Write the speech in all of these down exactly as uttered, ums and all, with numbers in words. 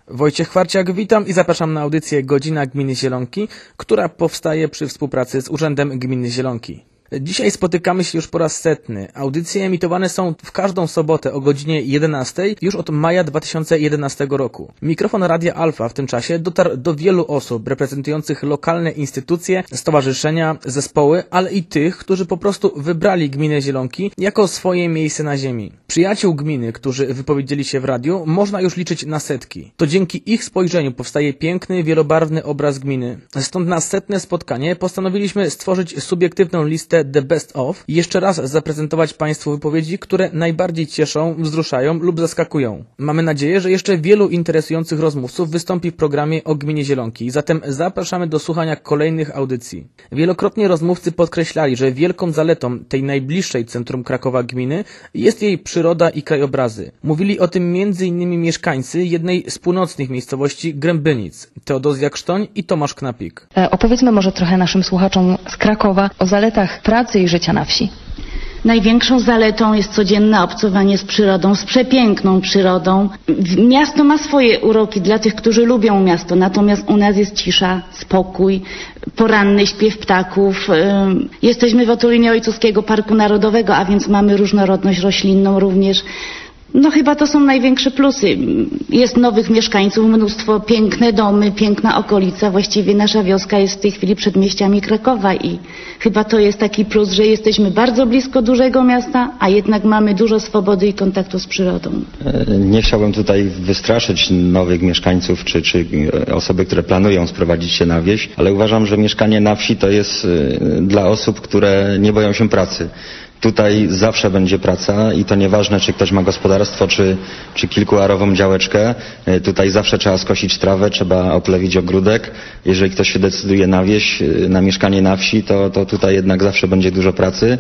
Wojciech Chwarciak, witam i zapraszam na audycję Godzina Gminy Zielonki, która powstaje przy współpracy z Urzędem Gminy Zielonki. Dzisiaj spotykamy się już po raz setny. Audycje emitowane są w każdą sobotę o godzinie jedenastej już od maja dwa tysiące jedenastego roku. Mikrofon Radia Alfa w tym czasie dotarł do wielu osób reprezentujących lokalne instytucje, stowarzyszenia, zespoły, ale i tych, którzy po prostu wybrali Gminę Zielonki jako swoje miejsce na ziemi. Przyjaciół gminy, którzy wypowiedzieli się w radiu, można już liczyć na setki. To dzięki ich spojrzeniu powstaje piękny, wielobarwny obraz gminy. Stąd na setne spotkanie postanowiliśmy stworzyć subiektywną listę The Best Of i jeszcze raz zaprezentować Państwu wypowiedzi, które najbardziej cieszą, wzruszają lub zaskakują. Mamy nadzieję, że jeszcze wielu interesujących rozmówców wystąpi w programie o Gminie Zielonki, zatem zapraszamy do słuchania kolejnych audycji. Wielokrotnie rozmówcy podkreślali, że wielką zaletą tej najbliższej centrum Krakowa gminy jest jej przyroda i krajobrazy. Mówili o tym między innymi mieszkańcy jednej z północnych miejscowości Grębynic, Teodozja Krztoń i Tomasz Knapik. Opowiedzmy może trochę naszym słuchaczom z Krakowa o zaletach pracy i życia na wsi. Największą zaletą jest codzienne obcowanie z przyrodą, z przepiękną przyrodą. Miasto ma swoje uroki dla tych, którzy lubią miasto, natomiast u nas jest cisza, spokój, poranny śpiew ptaków. Jesteśmy w otulinie Ojcowskiego Parku Narodowego, a więc mamy różnorodność roślinną również. No chyba to są największe plusy. Jest nowych mieszkańców, mnóstwo, piękne domy, piękna okolica. Właściwie nasza wioska jest w tej chwili przedmieściami Krakowa i chyba to jest taki plus, że jesteśmy bardzo blisko dużego miasta, a jednak mamy dużo swobody i kontaktu z przyrodą. Nie chciałbym tutaj wystraszyć nowych mieszkańców czy, czy osoby, które planują sprowadzić się na wieś, ale uważam, że mieszkanie na wsi to jest dla osób, które nie boją się pracy. Tutaj zawsze będzie praca i to nieważne, czy ktoś ma gospodarstwo, czy, czy kilkuarową działeczkę. Tutaj zawsze trzeba skosić trawę, trzeba oplewić ogródek. Jeżeli ktoś się decyduje na wieś, na mieszkanie na wsi, to, to tutaj jednak zawsze będzie dużo pracy,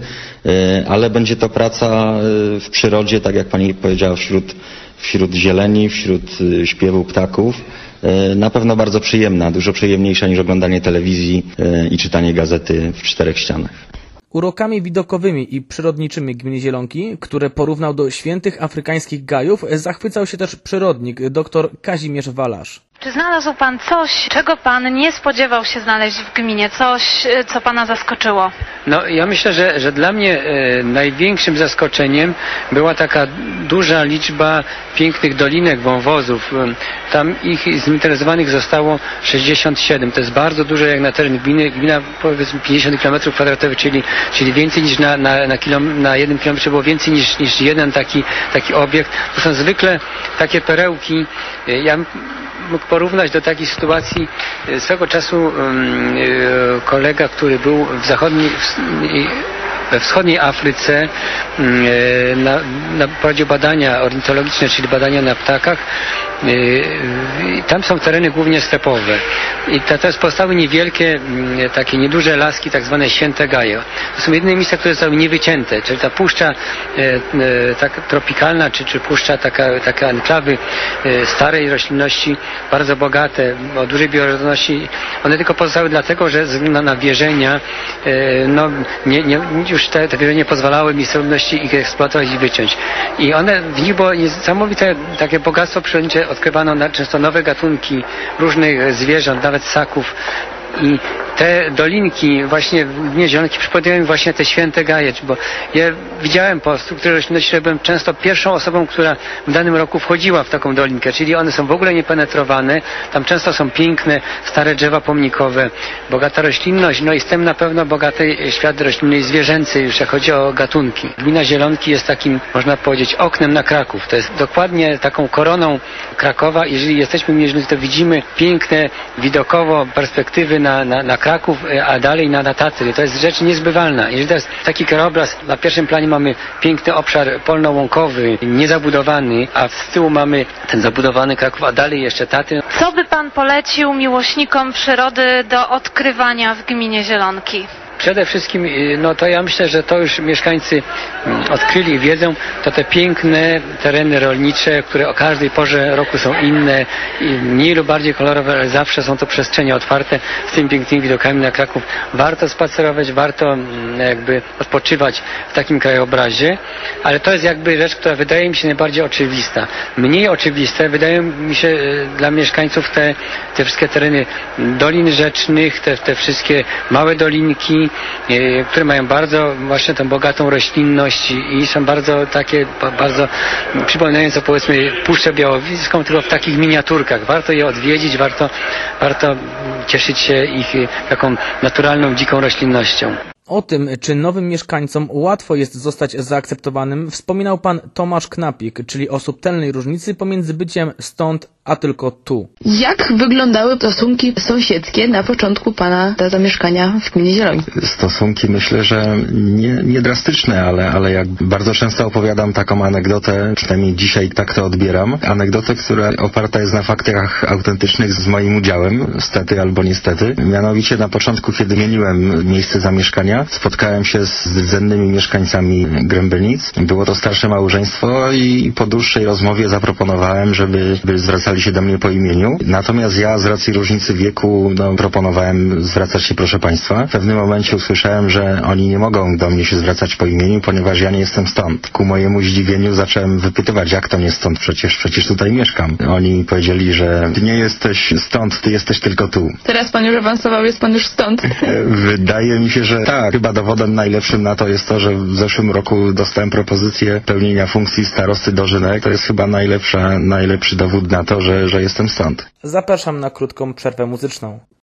ale będzie to praca w przyrodzie, tak jak pani powiedziała, wśród, wśród zieleni, wśród śpiewu ptaków. Na pewno bardzo przyjemna, dużo przyjemniejsza niż oglądanie telewizji i czytanie gazety w czterech ścianach. Urokami widokowymi i przyrodniczymi Gminy Zielonki, które porównał do świętych afrykańskich gajów, zachwycał się też przyrodnik dr Kazimierz Walarz. Czy znalazł Pan coś, czego Pan nie spodziewał się znaleźć w gminie? Coś, co Pana zaskoczyło? No, ja myślę, że, że dla mnie e, największym zaskoczeniem była taka duża liczba pięknych dolinek, wąwozów. Tam ich zinteresowanych zostało sześćdziesiąt siedem. To jest bardzo dużo jak na teren gminy. Gmina powiedzmy pięćdziesiąt kilometrów kwadratowych, czyli, czyli więcej niż na, na, na, kilom, na jednym kilometrze było więcej niż, niż jeden taki, taki obiekt. To są zwykle takie perełki. Ja mógł porównać do takiej sytuacji. Swego czasu um, kolega, który był w zachodniej, we wschodniej Afryce, na, na, prowadził badania ornitologiczne, czyli badania na ptakach. Tam są tereny głównie stepowe. I teraz powstały niewielkie, takie nieduże laski, tak zwane święte gaje. To są jedyne miejsca, które zostały niewycięte, czyli ta puszcza tak tropikalna, czy, czy puszcza taka, taka enklawy starej roślinności, bardzo bogate, o dużej bioróżnorodności. One tylko pozostały dlatego, że ze względu na nawierzenia, no, nie, nie, już te, te wierzenia pozwalały miejscowości ich eksploatować i wyciąć. I one, w nich było niesamowite takie bogactwo przyrodnicze. Odkrywano na, często nowe gatunki różnych zwierząt, nawet ssaków. I te dolinki właśnie w Gminie Zielonki przypominają mi właśnie te święte gaje, bo ja widziałem po strukturze roślinności, że byłem często pierwszą osobą, która w danym roku wchodziła w taką dolinkę, czyli one są w ogóle niepenetrowane, tam często są piękne, stare drzewa pomnikowe, bogata roślinność, no i z tym na pewno bogaty świat roślinny i zwierzęcy, już jak chodzi o gatunki. Gmina Zielonki jest takim, można powiedzieć, oknem na Kraków. To jest dokładnie taką koroną Krakowa. Jeżeli jesteśmy w Gminie Zielonki, to widzimy piękne, widokowo perspektywy na, na, na Kraków, a dalej na, na Tatry. To jest rzecz niezbywalna. Jeżeli to jest taki krajobraz, na pierwszym planie mamy piękny obszar polno-łąkowy, niezabudowany, a z tyłu mamy ten zabudowany Kraków, a dalej jeszcze Tatry. Co by Pan polecił miłośnikom przyrody do odkrywania w Gminie Zielonki? Przede wszystkim, y, no to ja myślę, że to już mieszkańcy y, odkryli i wiedzą, to te piękne tereny rolnicze, które o każdej porze roku są inne i mniej lub bardziej kolorowe, ale zawsze są to przestrzenie otwarte z tymi pięknymi widokami na Kraków. Warto spacerować, warto y, jakby odpoczywać w takim krajobrazie, ale to jest jakby rzecz, która wydaje mi się najbardziej oczywista. Mniej oczywiste wydają mi się y, dla mieszkańców te, te wszystkie tereny dolin rzecznych, te, te wszystkie małe dolinki, e, które mają bardzo właśnie tę bogatą roślinność i, i są bardzo takie, ba, bardzo przypominające powiedzmy Puszczę Białowieżską, tylko w takich miniaturkach. Warto je odwiedzić, warto, warto cieszyć się ich taką naturalną, dziką roślinnością. O tym, czy nowym mieszkańcom łatwo jest zostać zaakceptowanym, wspominał pan Tomasz Knapik, czyli o subtelnej różnicy pomiędzy byciem stąd a tylko tu. Jak wyglądały stosunki sąsiedzkie na początku pana zamieszkania w gminie Zielonki? Stosunki myślę, że nie, nie drastyczne, ale, ale jak bardzo często opowiadam taką anegdotę, przynajmniej dzisiaj tak to odbieram, anegdotę, która oparta jest na faktach autentycznych z moim udziałem, stety albo niestety. Mianowicie na początku, kiedy zmieniłem miejsce zamieszkania, spotkałem się z rdzennymi mieszkańcami Grębynic. Było to starsze małżeństwo i po dłuższej rozmowie zaproponowałem, żeby, żeby zwracali się do mnie po imieniu. Natomiast ja z racji różnicy wieku no, proponowałem zwracać się proszę państwa. W pewnym momencie usłyszałem, że oni nie mogą do mnie się zwracać po imieniu, ponieważ ja nie jestem stąd. Ku mojemu zdziwieniu zacząłem wypytywać, jak to nie stąd, przecież, przecież tutaj mieszkam. Oni powiedzieli, że ty nie jesteś stąd, ty jesteś tylko tu. Teraz pan już awansował, jest pan już stąd. Wydaje mi się, że tak. Chyba dowodem najlepszym na to jest to, że w zeszłym roku dostałem propozycję pełnienia funkcji starosty Dożynek. To jest chyba najlepsza, najlepszy dowód na to, że, że jestem stąd. Zapraszam na krótką przerwę muzyczną.